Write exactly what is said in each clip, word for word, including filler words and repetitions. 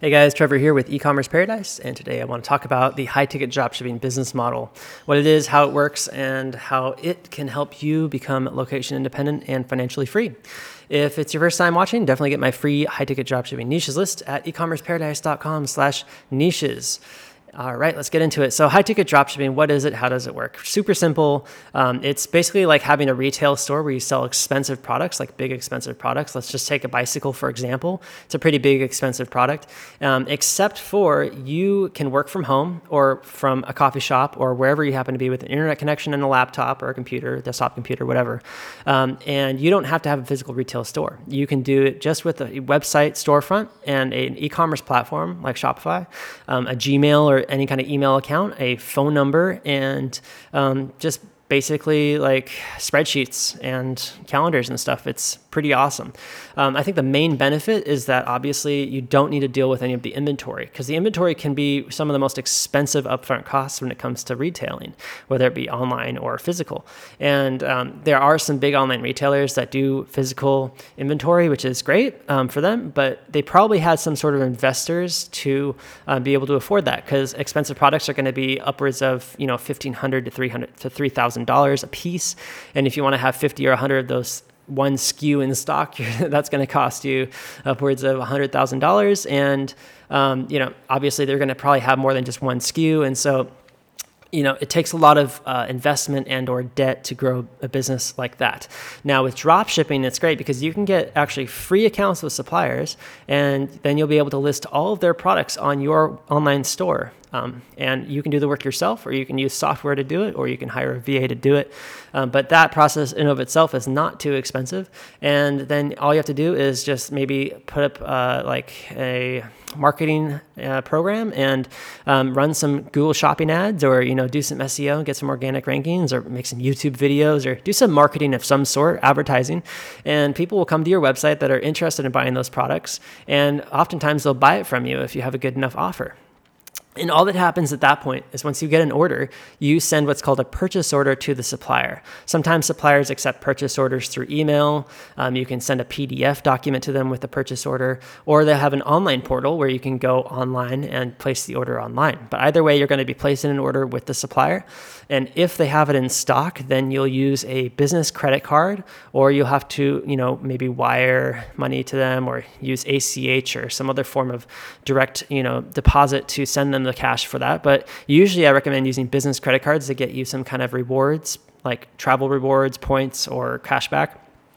Hey guys, Trevor here with E-commerce Paradise, and today I want to talk about the high-ticket dropshipping business model, what it is, how it works, and how it can help you become location independent and financially free. If it's your first time watching, definitely get my free high-ticket dropshipping niches list at ecommerceparadise.com slash niches. All right, let's get into it. So high-ticket dropshipping, what is it? How does it work? Super simple. Um, it's basically like having a retail store where you sell expensive products, like big expensive products. Let's just take a bicycle, for example. It's a pretty big expensive product, um, except for you can work from home or from a coffee shop or wherever you happen to be with an internet connection and a laptop or a computer, desktop computer, whatever. Um, and you don't have to have a physical retail store. You can do it just with a website storefront and an e-commerce platform like Shopify, um, a Gmail or any kind of email account, a phone number, and um, just basically like spreadsheets and calendars and stuff. It's pretty awesome. Um, I think the main benefit is that obviously you don't need to deal with any of the inventory, because the inventory can be some of the most expensive upfront costs when it comes to retailing, whether it be online or physical. And um, there are some big online retailers that do physical inventory, which is great um, for them, but they probably had some sort of investors to um, be able to afford that, because expensive products are going to be upwards of, you know, fifteen hundred to three hundred to three thousand dollars a piece. And if you want to have fifty or one hundred of those one S K U in stock, that's going to cost you upwards of one hundred thousand dollars. And, um, you know, obviously they're going to probably have more than just one S K U. And so, you know, it takes a lot of uh, investment and or debt to grow a business like that. Now with drop shipping, it's great because you can get actually free accounts with suppliers, and then you'll be able to list all of their products on your online store. Um, and you can do the work yourself, or you can use software to do it, or you can hire a V A to do it. Um, but that process in of itself is not too expensive. And then all you have to do is just maybe put up uh, like a marketing uh, program and um, run some Google Shopping ads, or, you know, do some S E O and get some organic rankings, or make some YouTube videos, or do some marketing of some sort, advertising. And people will come to your website that are interested in buying those products. And oftentimes they'll buy it from you if you have a good enough offer. And all that happens at that point is once you get an order, you send what's called a purchase order to the supplier. Sometimes suppliers accept purchase orders through email. Um, you can send a P D F document to them with the purchase order, or they have an online portal where you can go online and place the order online. But either way, you're going to be placing an order with the supplier. And if they have it in stock, then you'll use a business credit card, or you'll have to, you know, maybe wire money to them, or use A C H or some other form of direct, you know, deposit to send them the cash for that. But usually I recommend using business credit cards to get you some kind of rewards, like travel rewards, points, or cash back.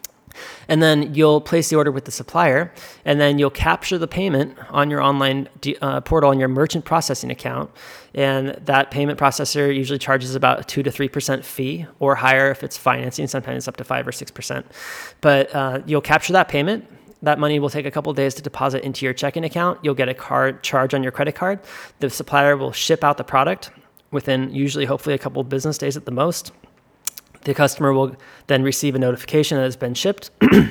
And then you'll place the order with the supplier, and then you'll capture the payment on your online uh, portal on your merchant processing account. And that payment processor usually charges about a two to three percent fee, or higher if it's financing. Sometimes it's up to five or six percent. But uh, you'll capture that payment. That money will take a couple of days to deposit into your checking account. You'll get a card charge on your credit card. The supplier will ship out the product within usually, hopefully, a couple of business days at the most. The customer will then receive a notification that it's been shipped.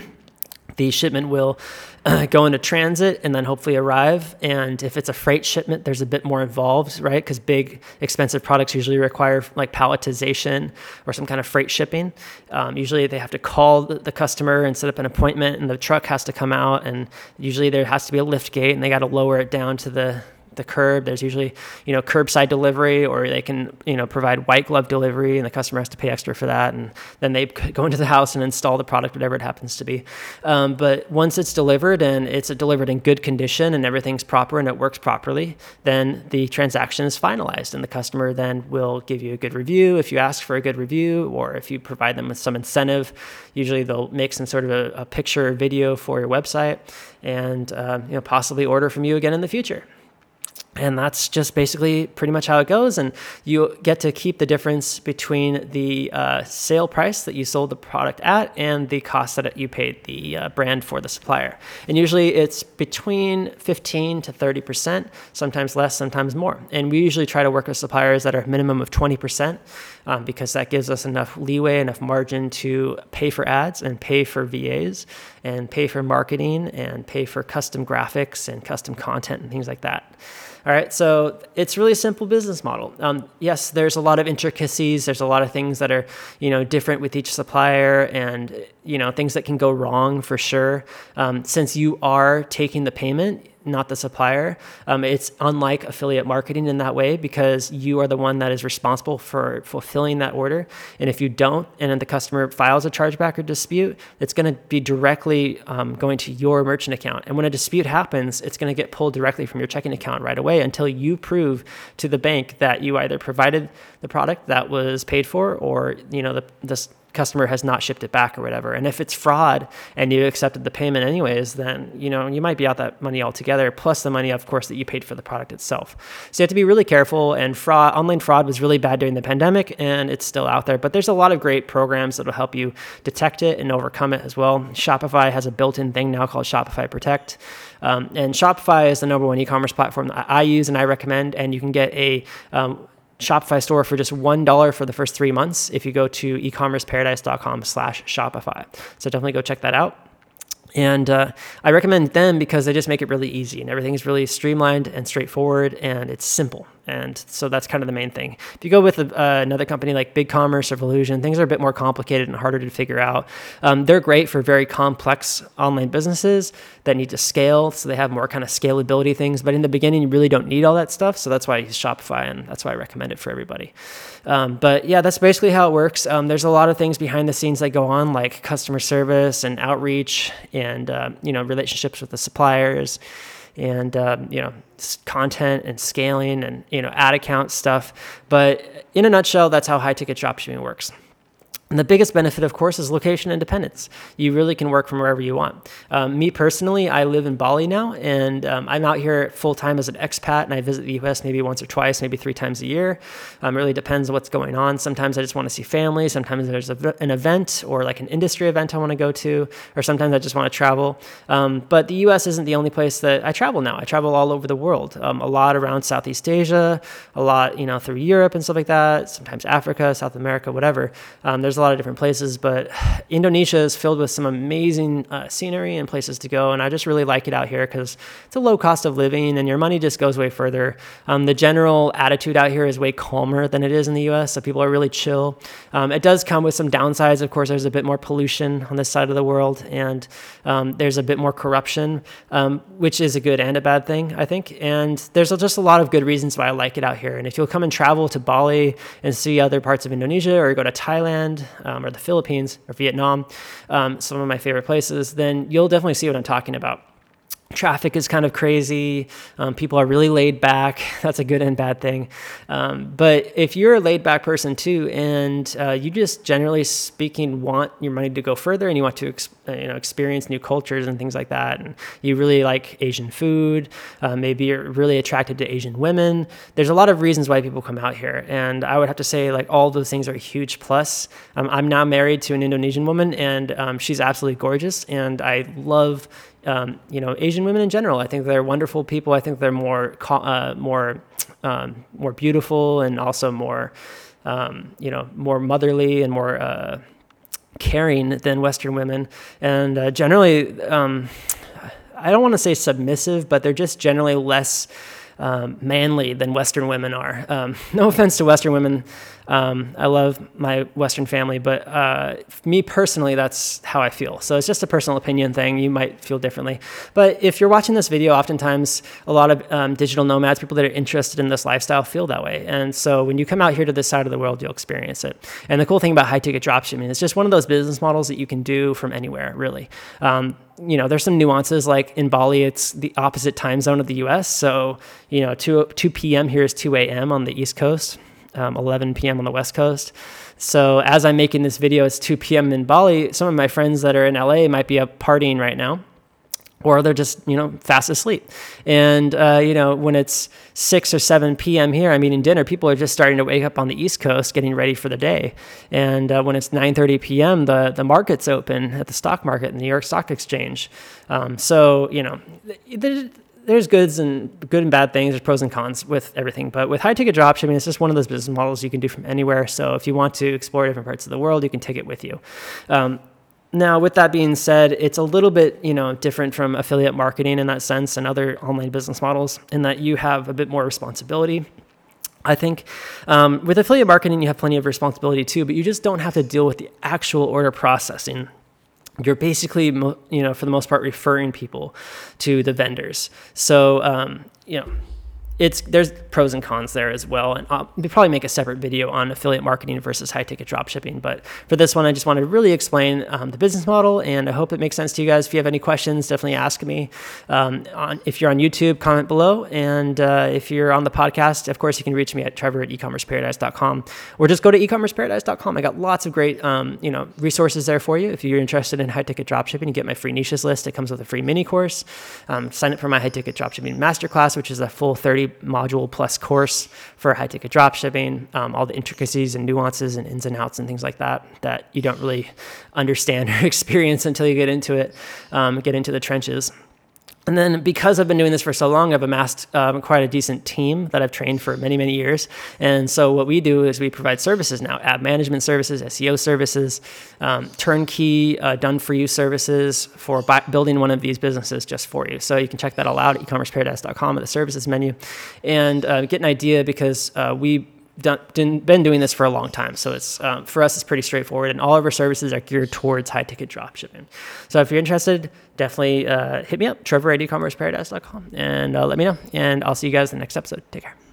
The shipment will uh, go into transit and then hopefully arrive. And if it's a freight shipment, there's a bit more involved, right? Because big, expensive products usually require like palletization or some kind of freight shipping. Um, usually they have to call the, the customer and set up an appointment, and the truck has to come out. And usually there has to be a lift gate, and they got to lower it down to the the curb. There's usually, you know, curbside delivery, or they can, you know, provide white glove delivery, and the customer has to pay extra for that. And then they go into the house and install the product, whatever it happens to be. Um, but once it's delivered, and it's delivered in good condition and everything's proper and it works properly, then the transaction is finalized, and the customer then will give you a good review if you ask for a good review, or if you provide them with some incentive. Usually they'll make some sort of a, a picture or video for your website, and um, you know, possibly order from you again in the future. And that's just basically pretty much how it goes. And you get to keep the difference between the uh, sale price that you sold the product at and the cost that you paid the uh, brand for the supplier. And usually it's between fifteen to thirty percent, sometimes less, sometimes more. And we usually try to work with suppliers that are a minimum of twenty percent um, because that gives us enough leeway, enough margin to pay for ads and pay for V As and pay for marketing and pay for custom graphics and custom content and things like that. All right, so it's really a simple business model. Um, yes, there's a lot of intricacies. There's a lot of things that are, you know, different with each supplier, and, you know, things that can go wrong for sure. Um, since you are taking the payment, not the supplier. Um, it's unlike affiliate marketing in that way because you are the one that is responsible for fulfilling that order. And if you don't, and then the customer files a chargeback or dispute, it's going to be directly um, going to your merchant account. And when a dispute happens, it's going to get pulled directly from your checking account right away until you prove to the bank that you either provided the product that was paid for, or you know the this customer has not shipped it back or whatever. And if it's fraud and you accepted the payment anyways, then, you know, you might be out that money altogether, plus the money, of course, that you paid for the product itself. So you have to be really careful, and fraud, online fraud was really bad during the pandemic, and it's still out there, but there's a lot of great programs that will help you detect it and overcome it as well. Shopify has a built-in thing now called Shopify Protect. Um, and Shopify is the number one e-commerce platform that I use and I recommend, and you can get a, um, Shopify store for just one dollar for the first three months if you go to ecommerceparadise.com slash Shopify. So definitely go check that out. And uh, I recommend them because they just make it really easy, and everything is really streamlined and straightforward, and it's simple. And so that's kind of the main thing. If you go with a, uh, another company like BigCommerce or Volusion, things are a bit more complicated and harder to figure out. Um, they're great for very complex online businesses that need to scale. So they have more kind of scalability things. But in the beginning, you really don't need all that stuff. So that's why I use Shopify, and that's why I recommend it for everybody. Um, but yeah, that's basically how it works. Um, there's a lot of things behind the scenes that go on, like customer service and outreach and uh, you know relationships with the suppliers, and um, you know content and scaling and you know ad account stuff. But in a nutshell, that's how high ticket dropshipping works. And the biggest benefit, of course, is location independence. You really can work from wherever you want. Um, me personally, I live in Bali now, and um, I'm out here full-time as an expat, and I visit the U S maybe once or twice, maybe three times a year. Um, it really depends on what's going on. Sometimes I just want to see family. Sometimes there's a, an event or like an industry event I want to go to, or sometimes I just want to travel. Um, but the U S isn't the only place that I travel now. I travel all over the world, um, a lot around Southeast Asia, a lot you know through Europe and stuff like that, sometimes Africa, South America, whatever. Um, there's a lot of different places, but Indonesia is filled with some amazing uh, scenery and places to go, and I just really like it out here because it's a low cost of living and your money just goes way further. Um, the general attitude out here is way calmer than it is in the U S, so people are really chill. Um, it does come with some downsides. Of course, there's a bit more pollution on this side of the world, and um, there's a bit more corruption, um, which is a good and a bad thing, I think. And there's just a lot of good reasons why I like it out here. And if you'll come and travel to Bali and see other parts of Indonesia, or go to Thailand, um, or the Philippines or Vietnam, um, some of my favorite places, then you'll definitely see what I'm talking about. Traffic is kind of crazy. Um, people are really laid back. That's a good and bad thing. Um, but if you're a laid back person too, and uh, you just generally speaking want your money to go further, and you want to ex- you know experience new cultures and things like that, and you really like Asian food, uh, maybe you're really attracted to Asian women, there's a lot of reasons why people come out here. And I would have to say like all those things are a huge plus. Um, I'm now married to an Indonesian woman, and um, she's absolutely gorgeous, and I love Um, you know, Asian women in general. I think they're wonderful people. I think they're more, uh, more, um, more beautiful, and also more, um, you know, more motherly and more uh, caring than Western women. And uh, generally, um, I don't want to say submissive, but they're just generally less um, manly than Western women are. Um, no offense to Western women. Um, I love my Western family, but uh, me personally, that's how I feel. So it's just a personal opinion thing. You might feel differently. But if you're watching this video, oftentimes a lot of um, digital nomads, people that are interested in this lifestyle, feel that way. And so when you come out here to this side of the world, you'll experience it. And the cool thing about high ticket dropshipping, it's just one of those business models that you can do from anywhere, really. Um, you know, there's some nuances, like in Bali, it's the opposite time zone of the U S. So, you know, two p.m. here is two a.m. on the East Coast. Um, eleven p.m. on the West Coast. So as I'm making this video, it's two p.m. in Bali. Some of my friends that are in L A might be up partying right now, or they're just, you know, fast asleep. And, uh, you know, when it's six or seven p.m. here, I'm eating dinner, people are just starting to wake up on the East Coast, getting ready for the day. And uh, when it's nine thirty p.m., the, the market's open at the stock market in the New York Stock Exchange. Um, so, you know, there's, there's goods and good and bad things. There's pros and cons with everything. But with high ticket dropshipping, it's just one of those business models you can do from anywhere. So if you want to explore different parts of the world, you can take it with you. Um, Now, with that being said, it's a little bit, you know, different from affiliate marketing in that sense and other online business models, in that you have a bit more responsibility. I think um, with affiliate marketing, you have plenty of responsibility too, but you just don't have to deal with the actual order processing. you're basically, you know, for the most part, referring people to the vendors. So, um, you know, it's there's pros and cons there as well. And I'll probably make a separate video on affiliate marketing versus high ticket drop shipping. But for this one, I just wanted to really explain um, the business model, and I hope it makes sense to you guys. If you have any questions, definitely ask me. Um, on, if you're on YouTube, comment below. And uh, if you're on the podcast, of course, you can reach me at trevor at e commerce paradise dot com, or just go to e commerce paradise dot com. I got lots of great um, you know, resources there for you. If you're interested in high ticket drop shipping, you get my free niches list. It comes with a free mini course. Um, sign up for my high ticket drop shipping masterclass, which is a full thirty module plus course for high ticket drop shipping, um, all the intricacies and nuances and ins and outs and things like that that you don't really understand or experience until you get into it, um, get into the trenches. And then because I've been doing this for so long, I've amassed um, quite a decent team that I've trained for many, many years. And so what we do is we provide services now, ad management services, S E O services, um, turnkey, uh, done-for-you services for buy- building one of these businesses just for you. So you can check that all out at e commerce paradise dot com at the services menu, and uh, get an idea, because uh, we Done, been doing this for a long time. So it's um, for us, it's pretty straightforward, and all of our services are geared towards high ticket drop shipping. So if you're interested, definitely uh, hit me up, trevor at e commerce paradise dot com, and uh, let me know. And I'll see you guys in the next episode. Take care.